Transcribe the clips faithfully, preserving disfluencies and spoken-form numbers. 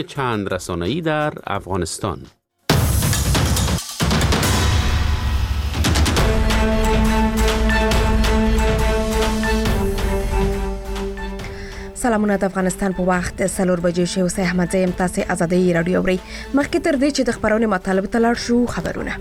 چند رسانه‌ای در افغانستان. سلامونه د افغانستان په وخت سلور بجې شو. سه احمد زیم تاسو ازادي رادیو اوري. مخکې تر دې چې د خبرونې مطالب تلل شو خبرونه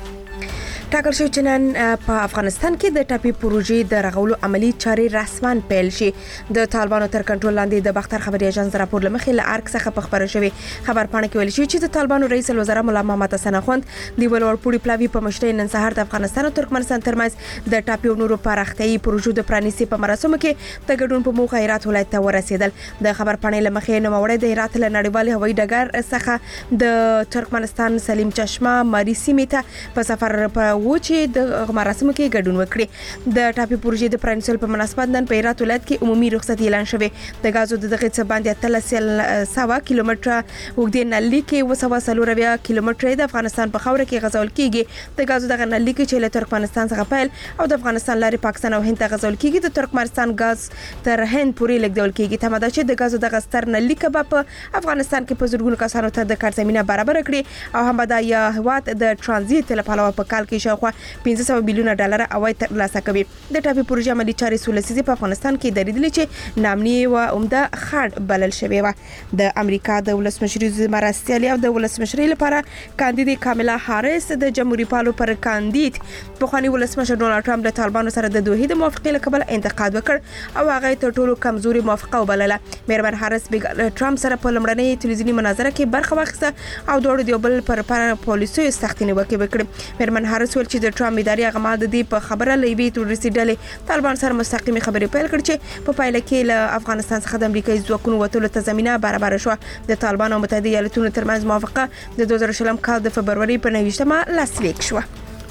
ټاکل شو چې نن په افغانستان کې د ټاپي پروژې د رغولو عملی چارې رسماً پیل شي. د طالبانو تر کنټرول لاندې د بختر خبري اژانس راپور لمخې له ارګ څخه په خبره شوی خبر پاڼه کې ویل شوی چې د طالبانو رئیس الوزرا مولا محمد حسن اخوند د ولورپوړي پلاوی په مشرۍ نن سهار د افغانستان او ترکمنستان ترمنځ د ټاپي او نورو پراختیايي پروژو د پرانیسي په مراسمو کې د ګډون په موخه هرات ولایت ته ورسېدل. د خبر پاڼې لمخې نوموړی د هرات له نړیوال هوایي ډګر څخه د ترکمنستان سلیم چشمه ماری سیمې ته په سفر په و چې د مراسمو کې ګډون وکړي. د ټاپي پروژې د پرانیستلو په مناسبت نن په هرات ولایت کې عمومي رخصتي اعلان شوه. د غازو د دغه څه باندې اتلس سوا کیلومتره وګړي نلي کې وسوا سلورویا کیلومتره د افغانستان په خاور کې غزول کیږي. د غازو دغه نلي کې چې له ترکمنستان څخه پیل او د افغانستان لارې پاکستان او هند ته غزول کیږي. د ترکمنستان غاز تر هند پورې لګول کیږي. تماده چې د غازو دغه ستر نلي کباب په افغانستان کې په زورګونو کسانو ته د کار زمينه برابر کړي او هم دا یا هوات د ترانزیت لپاره په کال کې شاوخوا پنځه سوه میلیونه ډالر عواید ترلاسه کوي. د ټاپي پروژې عملي چارې سولسیزي په افغانستان کې درېدلې چې نامني او عمده خړ بلل شوی و. د امریکا د ولسمشر مرستيالي او د ولسمشر لپاره کاندید کاملا هاریس د جمهوریت پالو پر کاندید په خواني ولسمشر ډونالد ټرمپ د طالبانو سره د دوه د موافقې لپاره انتقاد وکړ او هغه ته ټولو کمزوري موافقه وبلله. میرمن هاریس د ټرمپ سره په لمړنۍ تلویزیونی مناظره کې برخه واخیسته او دوه د بل پر پر پالیسي سختینه وکړه. میرمن هاریس ول چې د ټرمپ اداري غمال د دې په خبره لوي تورسي ډلې طالبان سره مستقیمه خبرې پیل کړې چې په پایله کې له افغانستان څخه د امریکایي ځواکونو وټولو ته زمينه برابر شو. د طالبان او متحده ایالاتونو ترمنځ موافقه د دوه زره شلم کال د فبرवरी په نويشتمه لاسلیک شو.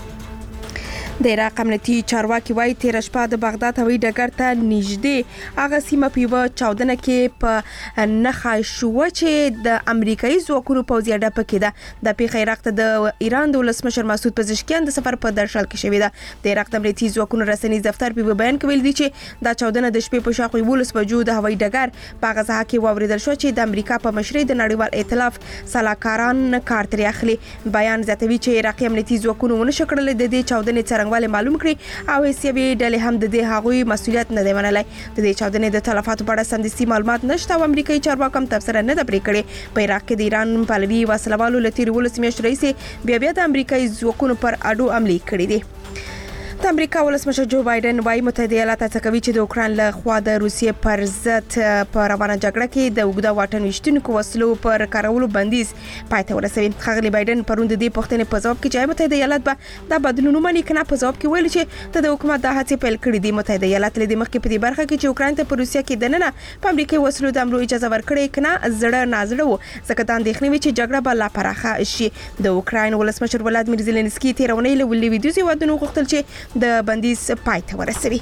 د عراق امنیتي چارواکي وايي تیر شپه د بغداد هوایي ډګر ته نږدې هغه سیمه په یو چاودنه کې په نخښه شو چې د امریکایي ځواکونو پوځي اډه پکې ده. د پیښې عراق ته د ایران د ولسمشر مسعود پزشکیان د سفر په درشل کې شوې ده. د عراق د امنیتي ځواکونو رسنیز دفتر په بیان کې ویل دي چې دا چاودنه د شپې په شاوخوا یولس بجو د هوایي ډګر په غزا کې واوریدل شو چې د امریکا په مشرۍ د نړیوال ائتلاف سلاکاران کار ترې اخلي. بیان زیاتوي چې عراقي امنیتي ځواکونو ونه شکړل د دې چاودنې څرنګ ولې معلوم کړي او سیبي ډلې هم د دې هغوی مسولیت نه دی منلای. د دې چاودنې د تلفاتو په اړه سمدستي معلومات نشته او امریکایي چارواکو هم تبصره نه ده پرې کړې. په عراق کې د ایران پلوي وسلوالو له تیر ولس میاشتې راهیسې بیا بیا د امریکایي ځواکونو پر اډو عملي کړي دي. د امریکا ولسمشر جو بایدن وايي متحده ایالات هڅه کوي چې د اوکران له خوا د روسیې پر ضد په روانه جګړه کې د اوږده واټن ویشتونکو وسلو پر کارولو بندیز پای ته ورسوي. ښاغلي بایدن پرون د دې پوښتنې په ځواب کې چې متحده ایالات به دا بدلون ومني کنه په ځواب کې ویل چې د حکومت د هڅې پیل کړې دي. متحده ایالات له دې مخکې په دې برخه کې چې اوکران ته په روسیه کې دننه په امریکایي وسلو د حملو اجازه ورکړې کنه زړه نازړه و ځکه دا اندېښنې وي چې جګړه به لا پراخه شي. د اوکراین ولسمشر ولادیمیر زيلنسکي تیرونی له ولې ویډیو هیوادونو غوښتل چې د بندیز پای ته ورسوي.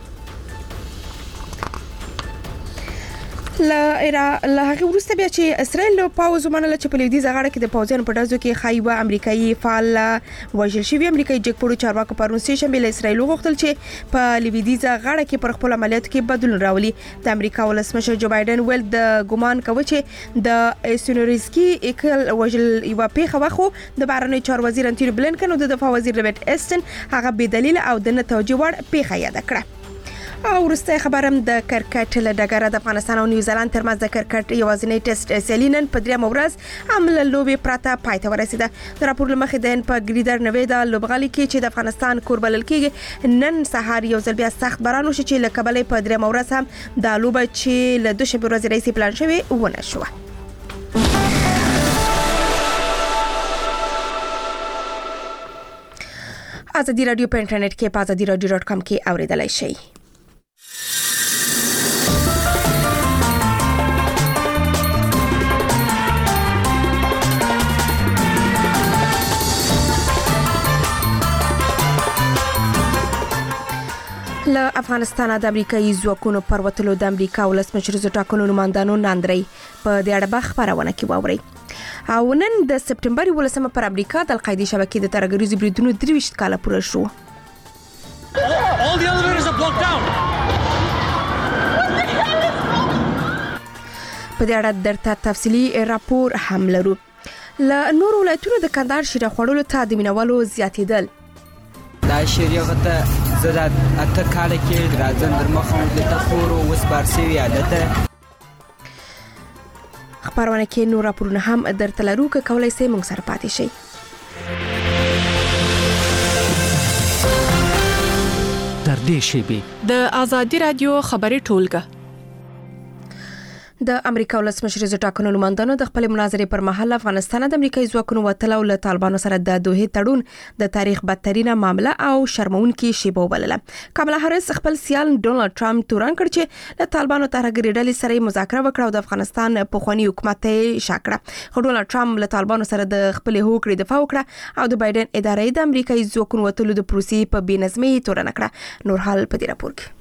لا ایرا لا هغه ورسته بیا چې اسرائیل له پاوز ومنله چې په لویدیځ غاړه کې د پوځیانو په ډزو کې خایوه امریکایي فعال وژل شوی. امریکایي جګپوړو چارواکو پرون سه شنبه له اسرائیل غوښتل چې په لویدیځ غاړه کې پر خپل عملیاتو کې بدلون راولي. د امریکا ولسمشر جو بایدن ول د ګمان کوي چې د ایسونریسکي اکل وژل یو پیښه واخو د بهرنی چارو وزیر انټونی بلنکن او د دفاع وزیر روبرت اسټن هغه به دلیل او د نتوجه وړ پیښه یاد کړه. او ورسته خبرم د کرکټ له ډګره د افغانستان او نیوزیلند ترمنځ د کرکټ یوازینی ټیسټ سیالي نن په درېمه ورځ عمل لوبې پراته پای ته ورسیده. د راپور لمخې د په ګریډر نوې د لوبغالي کې چې د افغانستان کور بلل کېږي نن سهار یو ځل بیا سخت باران وشو چې له کبله په درېمه ورځ هم د لوبه چې له دوه شنبې ورځې راهیسې پلان شوی ونه شوه. ازادي رادیو په انټرنیټ کې په ازادي رادیو ډاټ کام کې اوریدلای شئ. له افغانستان د امریکایي ځواکونو پر وتلو د امریکا ولسمشر زو ټاکنو نمائندانو ناندري په دې اړه به خبرونه کوي واوري. او نن د سپټمبر ولسمه پر امریکا د القاعده شبکې د ترګریزو بریدونو درويشت کاله پوره شو. All the elevators are blocked down. په دې اړه درته تفصیلي راپور هم لرو. له نورو ولایتونو د کندهار شیره خوړلو ته د مینوالو زیاتېدل. دا شیره غته زړه اته کاله کې راځم در مخه د تخورو وس بارسوي عادت خبرونه کې نور راپورونه هم درته لرو که کولای سي موږ سره پاتې شئ. در دې شیبې د آزادي رادیو خبري ټولګه د امریکا ولسمشر زو ټاکنو نمائندانو د خپل مناظرې پر مهال افغانستان د امریکایي ځواکونو وتل او له طالبانو سره د دوه تړون د تاریخ بدترینه معامله او شرمونکې شیبه وبلله. کاملا هریس خپل سیال ډونالد ټرمپ تورن کړ چې له طالبانو ترهګري ډلې سره مذاکره وکړه او د افغانستان په خواني حکومت یې شاکړه. خو ډونالد ټرمپ له طالبانو سره د خپل هوکړې دفاع وکړه او د بایدن ادارې د امریکایي ځواکونو وتلو د پروسې په بېنظمۍ تورن کړه. نور حال په دې راپور کې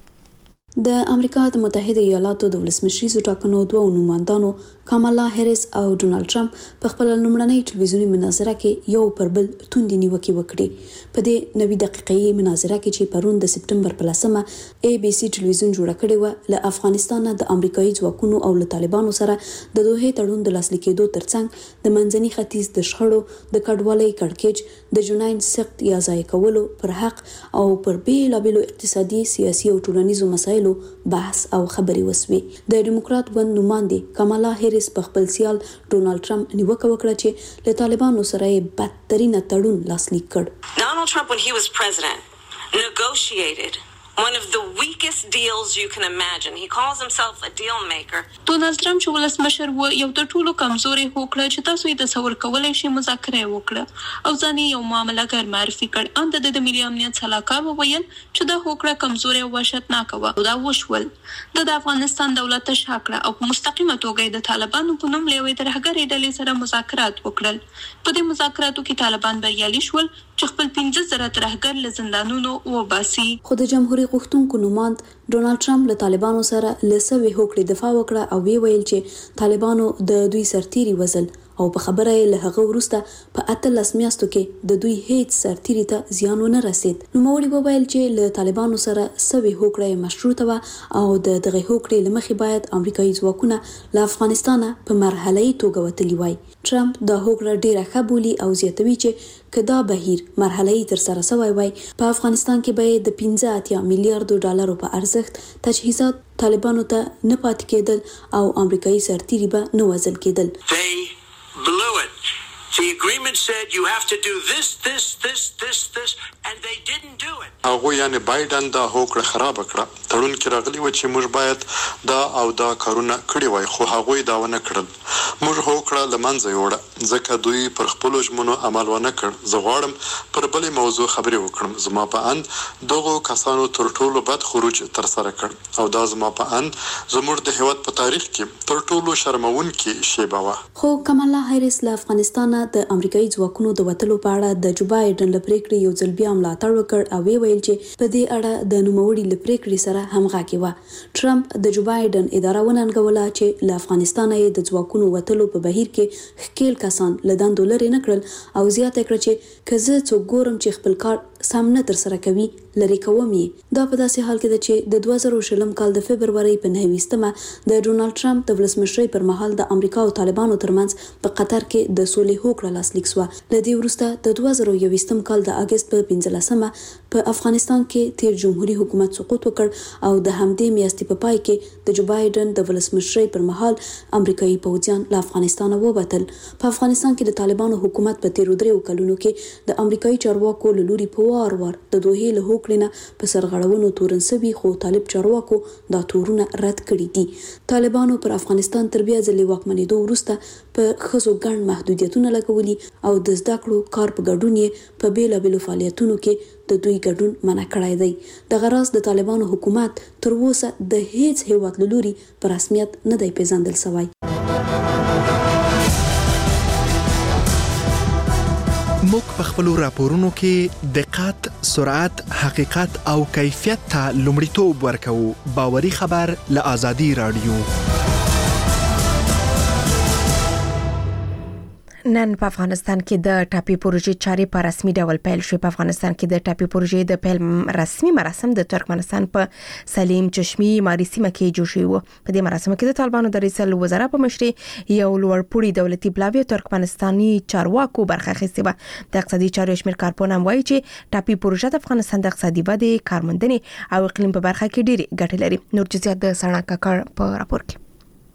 د امریکا د متحده ایالاتو د ولسمشري زو ټاکنو دوه نمائندانو کاملا هریس او ډونالد ټرمپ په خپل لومړنۍ ټلویزیونی مناظره کې یو پر بل توندې نیوکې وکړې. په دې نوي دقیقې مناظره کې چې پرون د سپټمبر په لسمه ای بي سي ټلویزیون جوړ کړی و، له افغانستان د امریکایي ځواکونو او له طالبانو سره د دوه تړون د لاسلیک کېدو ترڅنګ د منځني ختیځ د شخړو د کډوالۍ کړکېچ د جناین سخت یا ځای کولو پر حق او پر بیلابېلو اقتصادي، سیاسي او ټولنیزو مسایلو بحث او خبري وسوي. د ډیموکرات ګوند نماینده کاملا هریس په خپل سیال ډونالد ټرمپ نیوکه وکړه چې له طالبانو سره بدترینه تړون لاسلیک کړ. Donald Trump, when he was president, negotiated one of the weakest deals you can imagine. He calls himself a deal maker. ډونالد ټرمپ چې ولسمشر و یو د ټولو کمزوري هوکړه چې تاسو یې تصور کولای شئ مذاکره وکړه او ځان یو معاملهګر معرفي کړ. ان د د ملي امنیت سلاکار وویل چې دا هوکړه کمزوري او وحشتناک و او دا وشول. د افغانستان دولت شاکړه او په مستقیمه توګه د طالبانو په نوم لوي ترهګري ډلې سره مذاکرات وکړل. په دې مذاکراتو کې طالبان بریالي شول چې خپل پنځه زره ترهګر له زندانونو وباسي. خو د جمهوریت غوښتونکو نماند ډونالد ټرمپ له طالبانو سره لسوي هوکړې دفاع وکړه او وی ویل چې طالبانو د دوی سرتيري وزل او په خبره یې له هغه وروسته په اتلس میاشتو کې د دوی هیڅ سرتيري ته زیان ونه رسید. نوموړي وویل چې له طالبانو سره سوي هوکړه مشروطه و او د دغه هوکړې لمخې باید امریکایي ځواکونه له افغانستانه په مرحله‌ای توګه وتلی وای. ټرمپ دا هوکړه ډیره ښه بولي او زیاتوي چې کدا بهیر مرحله‌ای تر سره سوی وای په افغانستان کې به د پنځه اتیا میلیارډ ډالرو په ارزښت تجهیزات طالبانو ته نه پاتې کېدل او امریکایي سرتيري به نه وزل کېدل. Blew it. The agreement said you have to do this, this, this, this, this, and they didn't do it. هغه یعنی بایدن دا هوکړه خراب کړه. تړون کې راغلی و چې موږ باید دا او دا کارونه کړی وای، خو هغه دا ونه کړل. موږ هوکړه لمنځه یوړه ځکه دوی پر خپل ژمنو عمل ونه کړ. زه غواړم پر بلې موضوع خبرې وکړم. زما په اند دغه کسانو تر ټولو بد خروج تر سره کړ او دا زما په اند زموږ د هیواد په تاریخ کې تر ټولو شرمونکې شیبه وه. خو کاملا هریس له افغانستان د امریکایي ځواکونو د وتلو په اړه د جو بایدن له پریکړې یو ځل بیا ملاتړ وکړ او ویل چې په دې اړه د نوموړي له پریکړې سره همغږي و. ټرمپ د جو بایدن اداره وننګوله چې له افغانستان یې د ځواکونو وتلو په بهیر کې خکیل کسان له دندو لرې نه کړل او زیاته کړه چې که زه څوک ګورم چې خپل کار سم نه تر سره کوي لري کوم یې. دا په داسې حال کې ده چې د دوه زره شلم کال د فبرवरी په نهویستمه د ډونالد ټرمپ د ولسمشرۍ پر مهال د امریکا او طالبانو ترمنځ په قطر کې د سولې هوکړه لاسلیک شوه. له دې وروسته د دوه زره یوویشتم کال د اگست په پنځلسمه په افغانستان کې تیر جمهوریت حکومت سقوط وکړ او د همدې میاشتې په پای کې د جو بایدن د ولسمشرۍ پر مهال امریکایي پوځیان له افغانستان ووتل. په افغانستان کې د طالبانو حکومت په تیر دریو کلونو کې د امریکایي چارواکو له لوري په وار وار د دوه له هوکړې نه په سرغړونو تورن سوي، خو طالب چارواکو دا تورونه رد کړي دي. طالبانو پر افغانستان تر بیا ځلې واکمنېدو وروسته په ښځو ګڼ محدودیتونه لګولي او د زده کړو کار په ګډون یې په بیلابېلو فعالیتونو کې د دوی ګډون منع کړی دی. دغه راز د طالبانو حکومت تر اوسه د هیڅ هیواد له لوري په رسمیت نه دی پیژندل شوی. موږ په خپلو راپورونو کې دقت، سرعت، حقیقت او کیفیت ته لومړیتوب ورکوو. باوري خبر له آزادي رادیو. نن په افغانستان کې د ټاپي پروژې چارې په رسمي ډول پیل شوې. په افغانستان کې د ټاپي پروژې د پیل رسمي مراسم د ترکمنستان په سلیم چشمي ماري سیمه کې جوړ شوی و. په دې مراسمو کې د طالبانو د رئیس الوزرا په مشرۍ یو لوړپوړي دولتي پلاوی ترکمنستاني چارواکو برخه اخیستې و. د اقتصادي چارو شمېر کارپوهان وایي چې ټاپي پروژه د افغانستان د اقتصادي ودې، کارموندنې او اقلیم په برخه کې ډېرې ګټې لري. نور جزئیات د سړا کاکړ په راپور کې.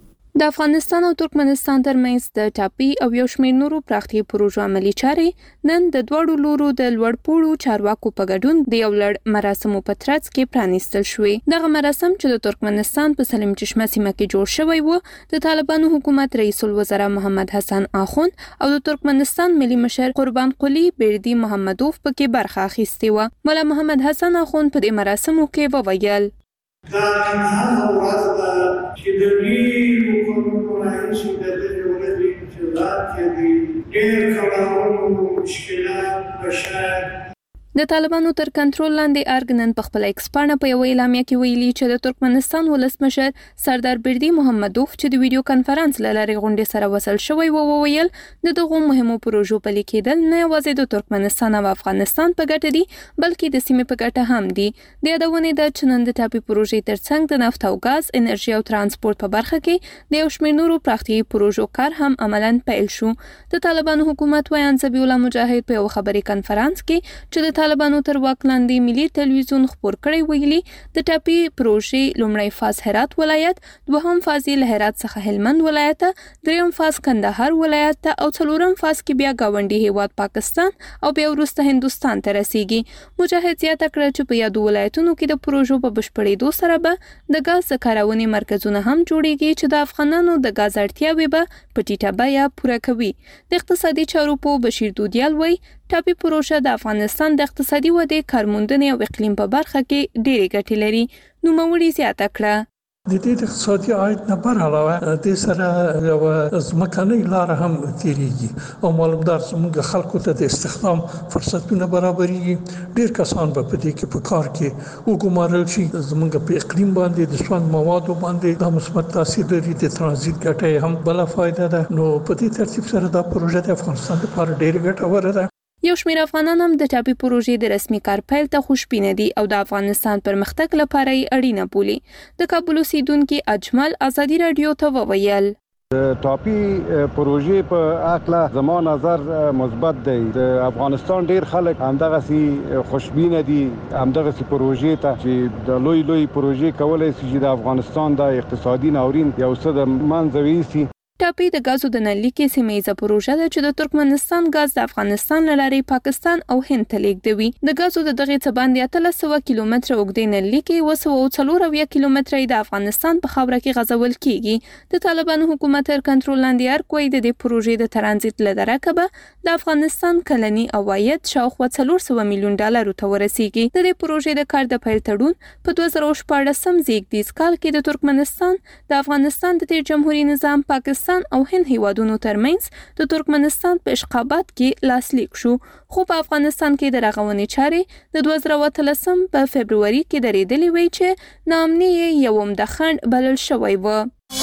د افغانستان او ترکمنستان ترمنځ د ټاپي او یو شمېر نورو پراختیا پروژو عملي چارې نن د دوړو لورو د لوړپوړو چارواکو په ګډون د یو لړ مراسمو په ترڅ کې پرانیستل شوې. دغه مراسم چې د ترکمنستان په سلیم چشمه سیمه کې جوړ شوی و، د طالبانو حکومت رئیس الوزرا محمد حسن آخوند او د ترکمنستان ملي مشر قربان قلی بیردی محمدوف پکې برخه اخیستې و. مولا محمد حسن آخوند په دې مراسمو کې وویل: دا هغه ورځ ده چې د ډېرو کورونو راهیسې د دغې ورځې انتظار کوي. ډېر کړاوونه، مشکلات به شاید د طالبانو تر کنټرول لاندې ارګ نن په خپل ایکس پاڼه په یوه اعلامیه کې ویلي چې د ترکمنستان ولسمشر سردار بیردی محمدوف چې د ویډیو کانفرنس له لارې غونډې سره وصل شوی و، وویل د دغو مهمو پروژو پلي کېدل نه یوازې د ترکمنستان او افغانستان په ګټه دي بلکې د سیمې په ګټه هم دي. د یادونې ده چې نن د ټاپي پروژې ترڅنګ د نفت او ګاز، انرژي او ترانسپورت په برخه کې د یو شمېر نورو پراختیایي پروژو کار هم عملاً پیل شو. د طالبانو حکومت ویان ذبیح الله مجاهد په یو خبري کانفرنس کې چې د طالبانو تر واک لاندې ملي ټلویزیون خبر کړی ویلي د ټاپي پروژې لومړی فاز هرات ولایت، دوهم فاز له هرات څخه هلمند ولایت، دریم فاز کندهار ولایت او څلورم فاز کې بیا گاونډي هیواد پاکستان او بیا وروسته هندستان ته رسیږي. مجاهد زیاته کړه چې په یادو ولایتونو کې د پروژو په بشپړېدو سره به د ګاز کارونې مرکزونه هم جوړیږي چې د افغانانو د ګاز اړتیاوې به په ټیټه بیه پوره کوي. د اقتصادي چارو په بشیر دودیال وایي ټاپي پروژه د افغانستان د اقتصادي ودې، کارموندنې او اقلیم په برخه کې ډېرې ګټې لري. نوموړي زیاته کړه: د دې د اقتصادي عاید نه بر علاوه د سره یو ځمکنۍ لار هم تیریږي او معلومدار زموږ خلکو ته د استخدام فرصتونه برابرېږي. ډېر کسان به په دې کې په کار کې وګمارل شي. زموږ په اقلیم باندې د سون موادو باندې دا مثبت تاثیر لري. د ترانزیت ګټه هم بل فائدہ ده. نو په دې ترتیب سره دا پروژه د افغانستان لپاره ډېر ګټوره ده. یو شمېر افغانان هم د ټاپي پروژې د رسمي کار پیل ته خوشبینه دي او د افغانستان پرمختګ لپاره یې اړینه بولي. د کابل اوسیدونکي اجمل ازادي رادیو ته وویل: د ټاپي پروژې په اړه زما نظر مثبت دی. د افغانستان ډیر خلک همدغه سي خوشبینه دي همدغه سي پروژې ته چې د لوی لوی پروژې کولای شي چې د افغانستان د اقتصادي ناورین یو څه د منځوي سي. ټاپي د غازو د نلیکې سیمه پروژه ده چې د ترکمنستان غاز د افغانستان لارې پاکستان او هند ته لیږدوي. د غازو د دغه څه باندې اتلس سوه کیلومتره اوږدې نلیکې و سوه څلور اویا کیلومتره د افغانستان په خاوره کې غځول کیږي. د طالبانو حکومت تر کنټرول لاندې ارګ د دې پروژې د ترانزیت له درکه د افغانستان کلنی عواید شاوخوا څلور سوه میلیون ډالر ته ورسیږي. د دې پروژې د کار د پیل تړون په دوه زره شپاړسم زیږدیز کال کې د ترکمنستان د افغانستان د تیر جمهوریت نظام پاکستان او هند هیوادونو ترمنځ د ترکمنستان په اشخابات کې لاسلیک شو، خو په افغانستان کې د رغونې چارې د دوه زره اتلسم په فبروري کې درېدلې وې چې نامنې یې یوم د خنډ بلل شوی و.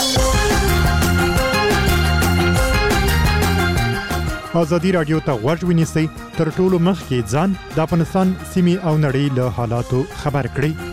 ازادي رادیو ته غوږ ونیسئ، تر ټولو مخکې ځان د افغانستان سیمې او نړۍ له حالاتو خبر کړئ.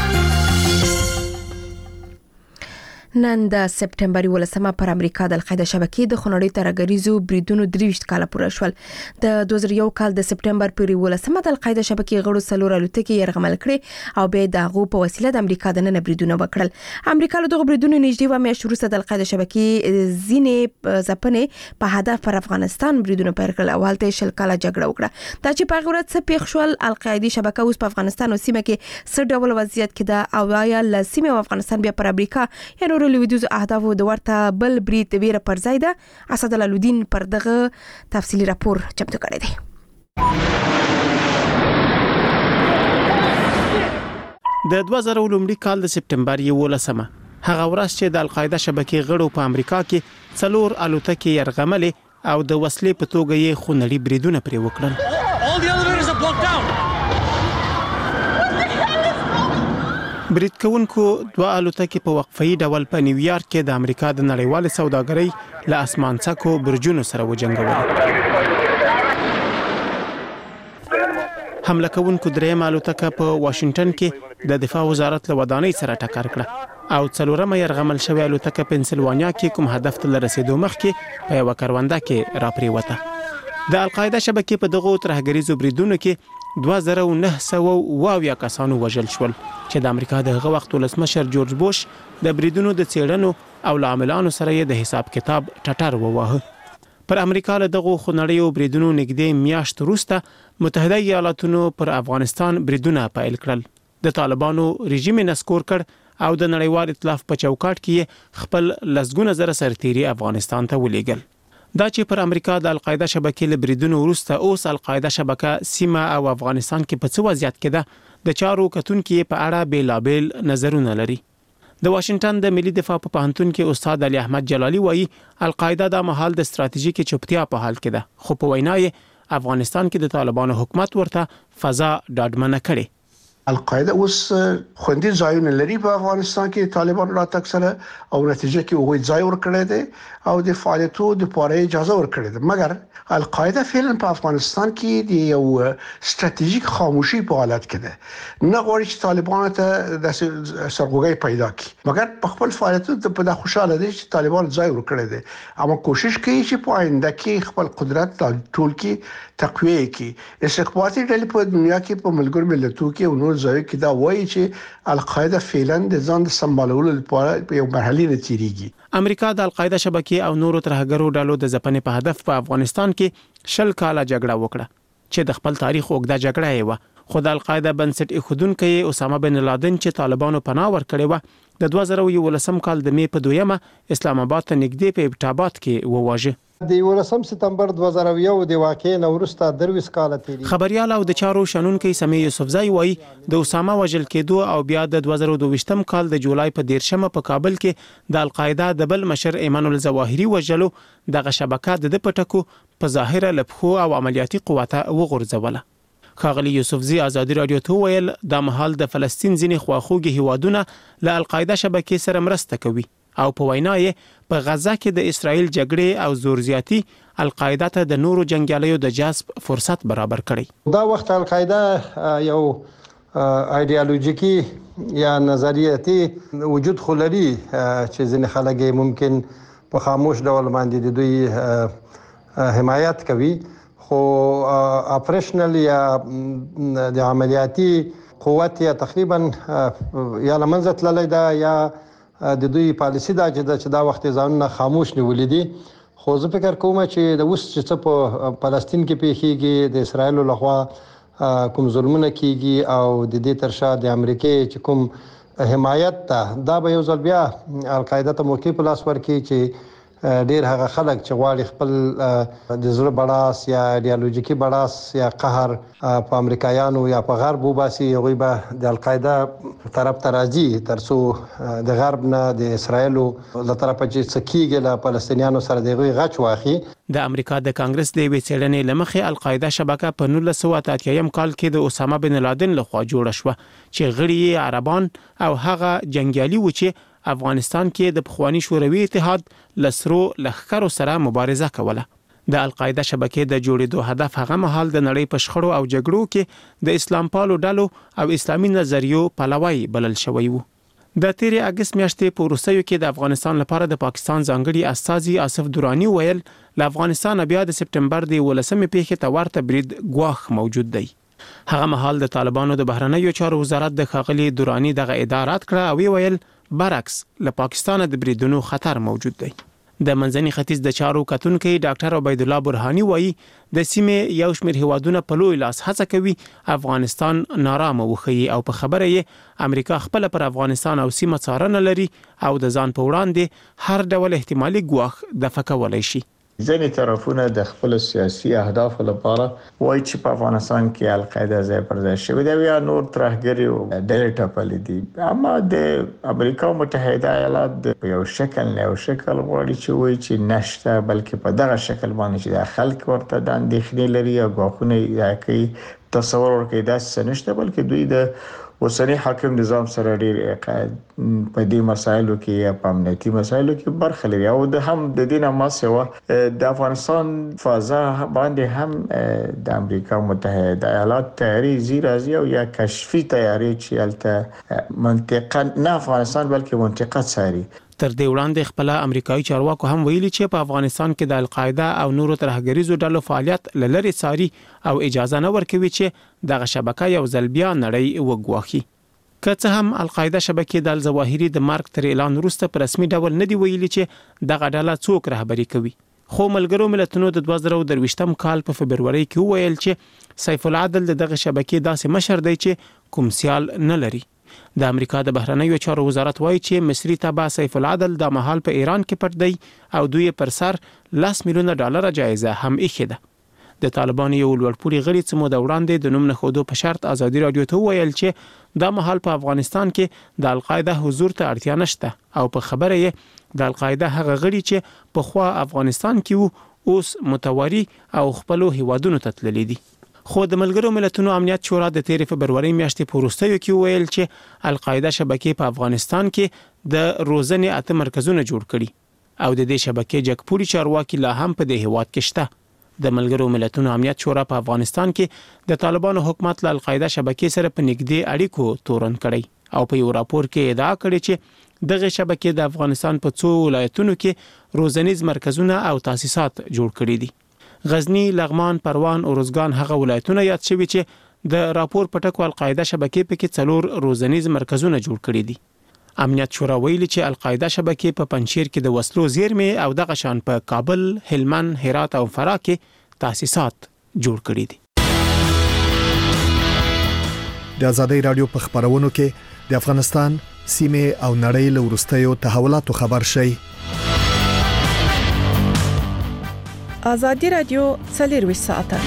نن د سپټمبر ولسمه پر امریکا د القاعده شبکې د خونړۍ ترهګریزو بریدونو درویشت کاله پوره شول. د دوه زره یو کال د سپټمبر پر ولسمه د القاعده شبکې غړو څلور الوتکې یرغمل کړې او بیا د هغو په وسیله د امریکا د نن بریدونه وکړل. امریکا له دغه بریدونو نږدې و میاشت وروسته د القاعده شبکې ځینې ځپنې په هدف پر افغانستان بریدونه پیل کړل او هلته شل کاله جګړه وکړه. دا چې په هغه ورځ څه پیښ شول، القاعده شبکه اوس په افغانستان او سیمه کې څه ډول وضعیت کې ده او آیا له سیمه او افغانستان بیا پر امریکا یا نور لویدیځو اهدافو د ورته بل برید ویره پر ځای ده. اسد الله لودین پر دغه تفصیلی راپور چمتو کړی دی. د دوه زره لومړي کال د سپټمبر یولسمه هغه ورځ چې د القاعده شبکې غړو په امریکا کې څلور الوتکې یرغملې او د وسلې په توګه یې خونړي بریدونه پرې وکړل. برید کوونکو دوه الوتکې په وقفه‌ای ډول په نیویارک کې د امریکا د نړیوال سوداګرۍ له اسمان څکو برجونو سره وجنګول. حمله کوونکو درېیم الوتکه په واشنگټن کې د دفاع وزارت له ودانۍ سره ټکر کړه او څلورمه یرغمل شوې الوتکه پنسلوانیا کې کوم هدف ته رسیدو مخکې په یو کرونده کې راپریوته. د القاعده شبکې په دغه ترهګریزو بریدونو کې دوه زره و نه سوه اوه اویا کسانو وژل شول چې د امریکا د هغه وخت ولسمشر جورج بوش د بریدونو د څېړنو او عاملانو سره یې د حساب کتاب ټټر وواهه. پر امریکا له دغه خنړیو بریدونو نږدې میاشت وروسته متحده ایالاتونو پر افغانستان بریدونه پیل کړل. د طالبانو رژیم نسکور کړ او د نړیوال ائتلاف په چوکاټ کې خپل لسګونه زره سرتیري افغانستان ته ولېږل. دا چې پر امریکا د القاعده شبکې له بریدونو وروسته اوس القاعده شبکه سیمه او افغانستان کې په څه وضعیت کې ده د چارو کتونکو په اړه بیلابیل نظرونه لري. د واشنگټن د ملي دفاع په پوهنتون کې استاد علي احمد جلالي وایي القاعده د مهال د ستراتیژیکي چوپتیا په حال کې ده، خو په وینا یې افغانستان کې د طالبانو حکومت ورته فضا ډاډمنه کړي. القاعده اوس خوندي ځایونه لري په افغانستان کې طالبان راتګ سره او نتیجه کې هغوی ځای ورکړی دی او د فعالیتو لپاره اجازه ورکړې ده، مګر القاعده فعلا په افغانستان کې د یو ستراتیژیک خاموشي په حالت کې ده. نه غواړي چې طالبان ته د سرغوګي پیدا کړي، مګر په خپل فعالیتو په د خوشاله دي چې طالبان ځای ورکړي دي، اما کوشش کوي چې په آینده کې خپل قدرت ټول کې تقویه کړي. استخباراتي ډلې په دنیا کې په ملګرو ملتونو کې او نور ځایو کې دا وایي چې القاعده فعلا د ځان د سمبالولو لپاره په یو مرحله نه تیریږي. امریکا د القاعده شبکې او نورو ترهګرو ډلو د ځپنې په هدف په افغانستان کې شل کاله جګړه وکړه چې د خپل تاریخ اوږده جګړه یې و، خو د القاعده بنسټ ایښودونکی اسامه بن لادن چې طالبانو پناه ورکړې و د دوه زره یولسم کال د می په دویمه اسلام آباد ته نږدې په ابټاباد کې وواژه. د یولسم سپتمبر دوه زره یو د واقعې نه وروسته درویس کاله تیری. خبريال او د چارو شنونکي سمي یوسفزای وایي د اسامه وژل کېدو او بیا د دوه زره دوه کال د جولای په دیرشمه په کابل کې د القاعده د بل مشر ایمان الظواهری وژلو دغه شبکه د پټکو په ظاهره لپخو او عملیاتي قوته وغورځوله. خاغلی یوسفزی ازادي رادیو ته ویل د مهال د فلسطین ځینې خواخوږي هوادونه له القاعده شبکې سره مرسته کوي او په وینا یې په غزا کې د اسرایل جګړې او زور زیاتی القاعده ته د نورو جنگیالیو د جذب فرصت برابر کړي. دا وخت القاعده یو ایدئولوژیکي یا نظریاتي وجود خلري چې ځینې خلک ممکن په خاموش ډول باندې د دوی حمایت کوي، خو اپریشنل یا د عملیاتي قوت یا تقریبا یا لمنځه تللی دا یا د دوی پالیسی دا چې دا وخت ځانونه خاموش نیولې دي. خو زه فکر کوم چې د اوس چې په فلسطین کې پیښیږي د اسرایل لخوا کوم ظلمونه کیږي او د دې ترشا د امریکای چې کوم حمایت ته دا به یو ځل بیا القاعده ته موقع په لاس ورکړي چې ډیر هغه خلک چې غواړي خپل د زړه بڑاس یا ایدئولوژیکي بڑاس یا قهر په امریکایانو یا په غرب وباسي، هغوی به د القاعده طرف ته راځي ترڅو د غرب نه د اسرایل له طرفه چې سکیږي له فلسطینیانو سره د غوي غچ واخی. د امریکا د کانګرس د وی چړنې لمخې القاعده شبکه په نولس سوه اته اتیا کال کې د اسامه بن لادن لخوا جوړه شو چې غړي عربان او هغه جنگیالي و چې افغانستان کې د پخوانی شوروي اتحاد لسرو لخرو سره مبارزه کوله. د القاعده شبکې د جوړېدو هدف هغه مهال د نړۍ په شخړو او جګړو کې د اسلام پالو ډلو او اسلامي نظریو پلوي بلل شوی وو. د تیری اگست میاشتې په روسیو کې د افغانستان لپاره د پاکستان ځانګړي استازي آصف دورانی ویل ل افغانستان بیا د سپټمبر د ولسمې پیښې ته ورته برید ګواښ موجود دی. هغه مهال د طالبانو د بهرنیو چارو وزارت د خاغلی دورانی دغه ادارات کړه او ویل برعکس له پاکستان د بریدونو خطر موجود دی. د منځني ختیځ د چارو کتونکو ډاکټر عبید الله برهانی وایي د سیمې یو شمېر هیوادونه په لوی لاس هڅه کوي افغانستان نارامه وخی او په خبره یې امریکا خپل پر افغانستان او سیمه څارنه لري او د ځان په وړاندې هر ډول احتمالي ګواښ دفع کولای شي. ځینې طرفونه د خپل سیاسي اهدافو لپاره وایي چې په افغانستان کې القاعده ځای پر ځای شوې ده یا نور ترهګري او ډلې ټاپلې دي، اما د امریکا متحده ایالات په یو شکل نه یو شکل غواړي چې وایي چې نشته، بلکې په دغه شکل باندې چې د خلک ورته د اندېښنې لري او غواخونه یې کوي تصور ورکړي دا څه نشته، بلکې دوی د اوسنی حاکم نظام سره ډیر په دې مسایلو کې یا په امنیتي مسایلو کې برخه لري او د هم د دینه ما سوا د افغانستان فضا باندې هم د امریکا متحده ایالات تیاری زیرازي او یا کشفي تیاری چې الته منطقه نه افغانستان بلکې منطقه ساري. تر دې وړاندې خپل امریکایي چارواکو هم ویلي چې په افغانستان کې د القاعده او نورو ترهګریزو ډلو فعالیت لری ساري او اجازه نه ورکوي چې دغه شبکه یو ځل بیا نړۍ وګواخي. که څه هم القاعده شبکې د الظواهري د مرګ تر اعلان وروسته په رسمي ډول نه دی ویلي چې دغه ډله څوک رهبري کوي، خو ملګرو ملتونو د دوه زره درویشتم کال په فبروري کې ویل چې سیف العدل دغه شبکې داسې مشر دی چې کوم سیال نه لري. د امریکا د بهرنیو چارو وزارت وایي چې مصری تبع سیف العدل د مهال په ایران کې پټ دی او دوی پر سر لس میلیونه ډالر جایزه هم ایښې ده. د طالبانو یو لوړپوړي غړي چې مو د وړاندې د نوم نښودو په شرط ازادي رادیو ته ویل چې د مهال په افغانستان کې د القاعده حضور ته اړتیا نشته او په خبره یې د القاعده هغه غړي چې په خوا افغانستان کې اوس متواري او خپل هیوادونو ته تللي دي. خو د ملګرو ملتونو امنیت شورا د تیر فبروري میاشتې په وروستیو کې ویل چې القاعده شبکې په افغانستان کې د روزنې اته مرکزونه جوړ کړي او د دې شبکې جګپوري چارواکي لا هم په دې هیواد کې شته. د ملګرو ملتونو امنیت شورا په افغانستان کې د طالبانو حکومت له القاعده شبکې سره په نږدې اړیکو تورن کړي او په یو راپور کې ادعا کړې چې دغه شبکې د افغانستان په څو ولایتونو کې روزنیز مرکزونه او تاسیسات جوړ کړي دي. غزنی، لغمان، پروان او روزګان هغه ولایتونه یاد شوي چې د راپور پټکو القاعده شبکې په کې څلور روزنیز مرکزونه جوړ کړي دي. امنیت شورا ویلي چې القاعده شبکې په پنجشیر کې د وسلو زیرمې او دغه شان په کابل، هلمند، هرات او فراه کې تاسیسات جوړ کړي دي. د آزادۍ رادیو په خبرونو کې د افغانستان سیمه او نړۍ له وروستیو تحولاتو خبر شي. آزادي رادیو څلرویشت ساعته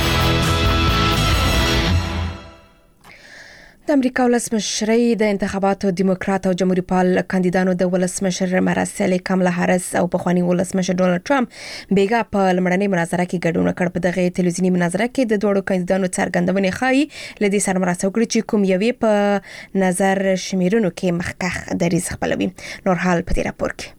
د امریکا ولسمشرۍ د انتخاباتو دیموکرات او جمهوریت پال کاندیدانو د ولسمشر مرسل کاملا هارس او پخوانی ولسمشر ډونالد ټرمپ بیګا په لمړنۍ مناظره کې ګډون کړ. په دغه تلویزیونی مناظره کې د دوړو کاندیدانو څرګندونې ښایي لدې سره مرسته وکړي چې کوم یوې په نظر شمیرونو کې مخکخ دریځ خپلوي. نور حال په دې راپور کې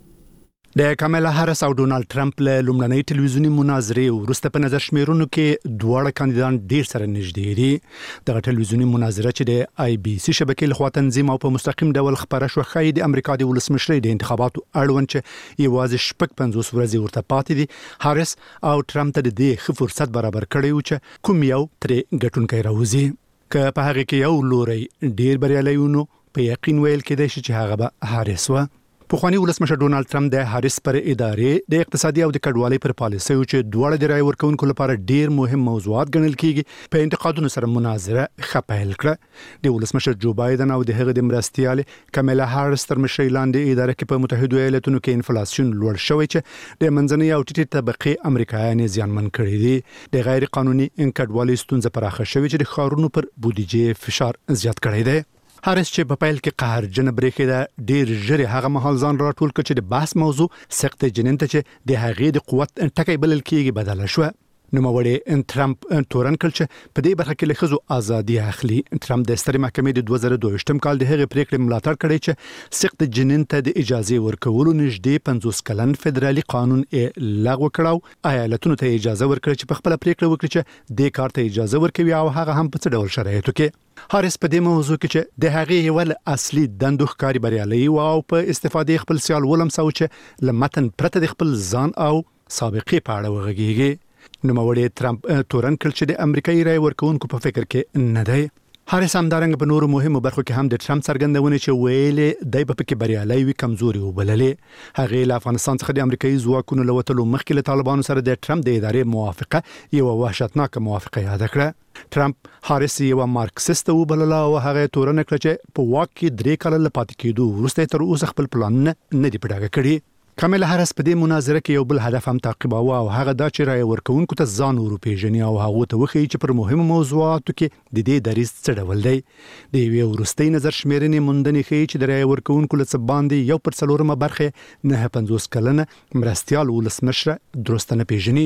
د کاملا هارس او ډونالد ټرمپ له لومړنۍ ټلویزیونی مناظرې وروسته په نظر شمیرونو کې دواړه کاندیدان ډیر سره نږدې دي. دغه ټلویزیونی مناظره چې د آی بي سي شبکې لخوا تنظیم او په مستقیم ډول خبره شو ښایي د امریکا د ولسمشرۍ د انتخاباتو اړوند چې یوازې شپږ پنځوس ورځې ورته پاتې دي هارس او ټرمپ ته د دې ښه فرصت برابر کړی و چې کوم یو ترې ګټونکی راوځي. که په هغه کې یو لوري ډیر بریالی ونه په یقین ویل کېدای شي چې هغه به هارس و. پخوانی ولسمشر ډونالد ټرمپ د هارس پر ادارې د اقتصادي او د کډوالۍ پر پالیسیو چې دواړه د رای ورکونکو لپاره ډیر مهم موضوعات ګڼل کیږي په انتقادونو سره مناظره خپل کړه. د ولسمشر جو بایدن او د هغه د مرستيالې کاملا هارس تر مشرۍ لاندې اداره کې په متحده ایالاتونو کې انفلیسیون لوړ شوی چې د منځنۍ او ټیټې طبقه امریکایان زیانمن کړي دي. د غیر قانوني کډوالۍ ستونزه پراخه شوی چې د ښارونو پر بودیجه فشار زیات کړی دی. هارس چې په پیل کې قهرجن بریښې ده ډیر ژر هغه مهال ځان راټول کړ چې د بحث موضوع سخت جنین ته چې د هغې د قوت ټکی بلل کېږي بدله شو. نوموړی ټرمپ تورن کړ چې په دې برخه کې له ښځو ازادي اخلي. ټرمپ د سترې محکمې د دوه زره دوه کال د هغې پریکړې ملاتړ کړی چې سخت جنین ته د اجازه ورکولو نږدې پنځوس کلن فدرالي قانون یې لغوه کړو. ایالتونو ته اجازه ورکړي چې په خپل پریکړه وکړي چې د کار ته اجازه ورکوي او هغه هم په څه ډول شرایطو کې. هارس په دې موضوع کې چې د هغې ول اصلي دندو ښکاری بریالي او په استفاده خپل سیال ولمساو چې لمتن پرته د خپل ځان او سابقې په اړه وغږیږي. نوموړی ټرمپ تورن کړ چې د امریکایي رای ورکوونکو په فکر کې نه دی. هارس همدارنګه په نورو مهمو برخو کې هم د ټرمپ څرګندونه چې ویلې دای په کې بریالي وي کمزوري وبللې. هغه له افغانستان څخه د امریکایي ځواکونو لوتلو مخکې له طالبانو سره د ټرمپ د ادارې موافقه یو وحشتناک موافقه یاد کړه. ټرمپ هارس یو مارکسیست وبلله او هغه تورن کړ چې په واک کې درې کال لپاره کېدو وروسته تر اوسه خپل پلان نه دی پټاګه کړی. کاملا هارس په دې مناظره کې یو بل هدف هم تعقیباوه او هغه دا چې رای ورکوونکو ته ځان وروپیژني او هغه ته وښیي چې پر مهمو موضوعاتو کې د دې دریځ څه ډول دی. د یوې وروستۍ نظر شمیرنې موندنې ښیي چې د رای ورکوونکو له څه باندې یو پر څلورمه برخه نه پنځوس کلنه مرستیال ولسمشر درسته نه پیژني.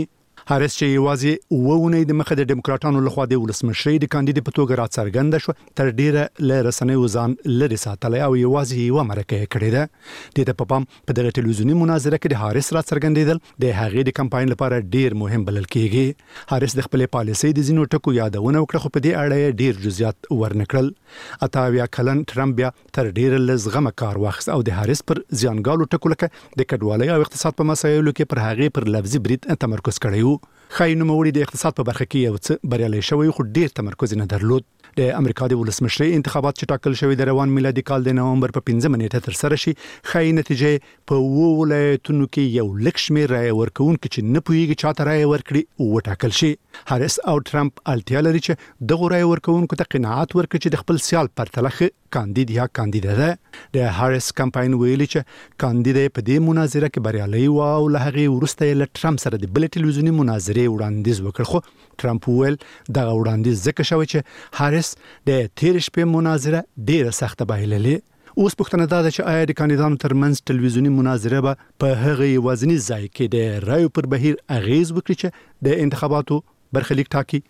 هارس چې یوازې وونه د مخه د ډیموکراټانو لخوا د ولسمشرۍ د کاندید په توګه راڅرګنده شو تر ډیره ل رسنۍ وزن لري ساتلای او یوازې یو مرکه کړې ده د پپام په دغه ټلویزیونی مناظره کې د هارس راڅرګندیدل د هغې د کمپاین لپاره ډیر مهم بلل کیږي هارس د خپل پالیسۍ د زینو ټکو یادونه وکړه خو په دې اړه ډیر جزئیات ورنکړل اتاویا کلن ټرمپ بیا تر ډیر لزغمه کار واخیست او د هارس پر زیانګالو ټکو لکه د کډوالۍ او اقتصاد په مسایلو کې پر هغې پر لفظي برید تمرکز کړی وو خای نوموړي د اقتصاد په برخه کې یو څه بریالي شوی خو ډیر تمرکز نه درلود د امریکا د ولسمشرۍ انتخابات چې ټاکل شوی د روان میلادي کال د نومبر په پنځمه نیټه تر سره شي خای نتیجه په وو ولایتونو کې یو لک شمېر رای ورکوونکي چې نه پوهیږي چاته رای ورکړي او ټاکل شي هارس او ټرمپ الټیا لري چې دغه رای ورکوونکو ته قناعت ورکړي چې د خپل سیال پرتله کاندید یا کاندیده ده د هارس کمپاین ویلي چې کاندیده په دې مناظره کې بریالي و او له هغې وروسته له ټرمپ سره د بل ټلویزیونی مناظرې وړاندیز وکړ خو ټرمپ ویل دغه وړاندیز ځکه شوی چې هارس د تیر شپې مناظره ډیره سخته بایللې اوس پوښتنه دا ده چې آیا د کاندیدانو ترمنځ ټلویزیونی مناظره به په هغه یوازینی ځای کې د رایو پر بهیر اغیز وکړي چې د انتخاباتو برخلیک ټاکي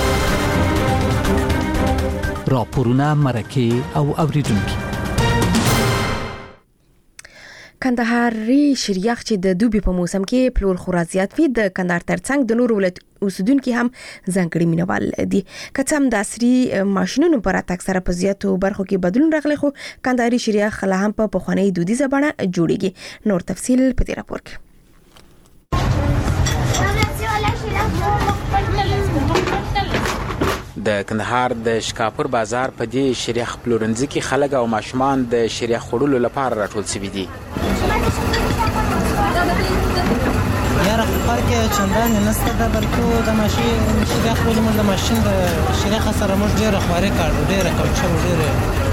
راپورونه مرکه او اوریدونکو کندهاري شریخ چې د دوبي په موسم کې پلور خورا زیات وي د کندهار ترڅنګ د نور ولایت اوسیدونکو هم ځانګړي مینوال دي که هم د عصري ماشينونو پر اتاک سره په زیاتو برخو کې بدلون راغلی خو کندهاري شریخ لا هم په پخوانی دودیزه بڼه جوړیږي نور تفصیل په دې راپور کې د کندهار د شکاپور بازار په دې شریخ پلورنځي کې خلک او ماشومان د شریخ خورلو لپاره راټول شوي دي یاره فرق چندان نسته ده بلکې د ماشین شریخ خورلو د ماشین د شریخ سره موږ ډیره خواري کړو ډیره کوچو ډیره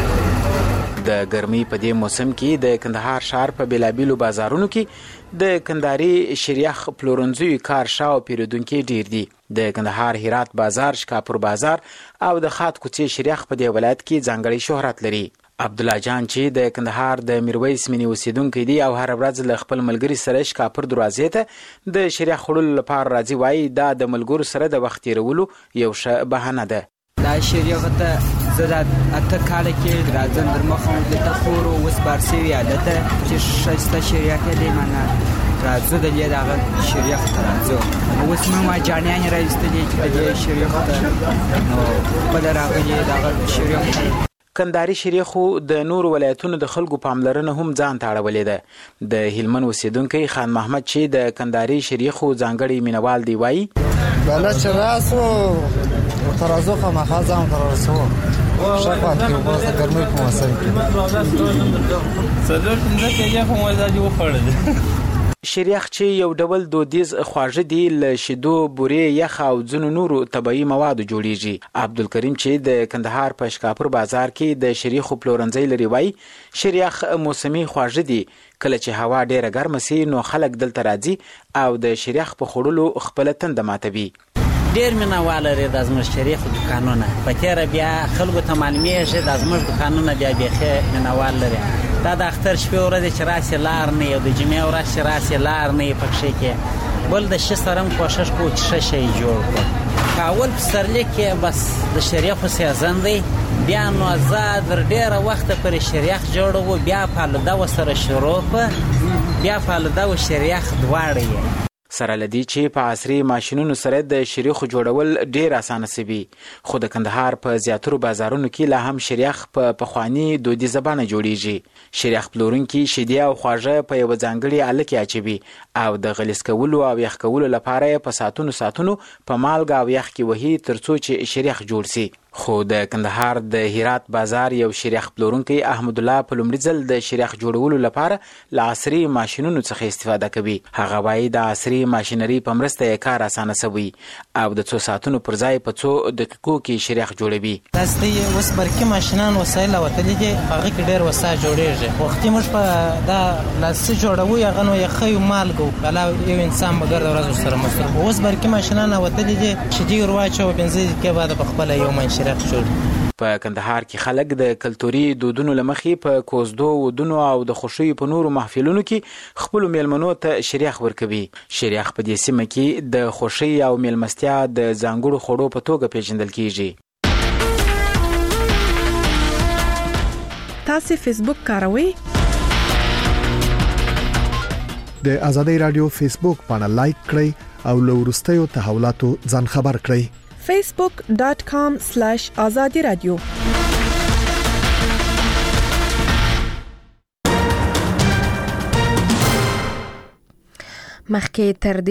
د ګرمۍ په دې موسم کې د کندهار ښار په بیلابیلو بازارونو کې د کندهاري شریخ پلورنځي کار شاو پیرودونکو ډیر دي د کندهار هرات بازار شکاپور بازار او د خاط کوڅې شریخ په دې ولایت کې ځانګړی شهرت لري عبد الله جان چې د کندهار د میرویس منی اوسیدونکو دی او هر ورځ له خپل ملګری سره شکاپور دروازې ته د شریخ خړل لپاره راځي وایي دا د ملګرو سره د وخت تیرولو یو ښه بهانه ده دا شریخ ته زړه اته کال کې راځم در مخه د تخورو وس بارسي عادت چې شایسته شریخ دی معنا راځو د دې دغه شریخ ته راځو اوس ما جانیان راځتلې چې د شریخ ته نو په دراغلي دغه شریخ کندهاري شریخو د نور ولایتونو د خلکو پاملرنه هم ځان ته اړولې ده د هلمند اوسیدونکو خان محمد چې د کندهاري شریخو ځانګړي مینوال دی وایي بل چې راسو ترازو خو ما خازم ترازو شپات کې وباسه ګرمۍ په موسم کې څلور پنځه کې یا هم وځي وخړل شریخ چې یو ډول دودیز خواږه دی له شیدو بورې یخ او ځینو نورو طبیعي موادو جوړیږي عبدالکریم چې د کندهار په شکاپور بازار کې د شریخو پلورنځي لري وایي شریخ موسمي خواږه دی کله چې هوا ډیره ګرمه سي نو خلک دلته راځي او د شریخ په خوړلو خپل تند ماتوي ډیر مینوال لري د ازمر شریخ دکانونه په تیر بیا خلکو ته معلومیږي د ازمر دکانونه بیا بیا مینوال لري دا د اختر شپې ورځې چې راسي لار نه یو د جمعې ورځ چې راسي لار نه پکښې کې بل د شسرم کوشش کو چې شي جوړ کړ کاول پسرلی کې بس د شریخ سیزن دی بیا نو آزاد ډیره وخت پر شریخ جوړو بیا په لدا وسره شروع بیا په لدا و شریخ دواړه سره لدی چې په عصري ماشينونو سره د شریخ جوړول ډیر اسانه سوي خو د کندهار په زیاترو بازارونو کې لا هم شریخ په پخوانی دودیزه بڼه جوړیږي شریخ پلورونکي شیدې او خواږه په یو ځانګړي آله کې اچوي او د غلیظ کولو او یخ کولو لپاره په ساتونو ساتونو په مالګه او یخ کې وهي ترڅو چې شریخ جوړ شي خو د کندهار د هرات بازار یو شریخ پلورونکي احمد الله په لومړي ځل د شریخ جوړولو لپاره له عصري ماشينونو څخه استفاده کوي هغه وايي د عصري ماشينري په مرسته یې کار اسانه شوی او د څو ساعتونو پر ځای په څو دقیقو کې شریخ جوړوي تاسو اوس برکي ماشينان وسایل او تلې دي هغه کې ډېر وسایل جوړیږي وخت موږ په دا لاس جوړوي هغه نو یې خې مالګو بلا یو انسان بغیر د ورځې سره مصرف اوس برکي ماشينان او تلې دي چې دی ورواچو بنزین کې بعد په خپل یو ماشين په کندهار کې خلک د کلتوري دودونو لمخې په کوزدو ودونو او د خوشي په نورو محفلونو کې خپل میلمنو ته شریخ ورکوي. شریخ په دې سیمه کې د خوشي او میلمستیا د ځانګړو خوړو په توګه پیژندل کیږي. تاسو فیسبوک کاروئ؟ د ازادي رادیو فیسبوک باندې لایک کړئ او له وروستیو تحولاتو ځان خبر کړئ. facebook dot com slash azadi radio مخکې تر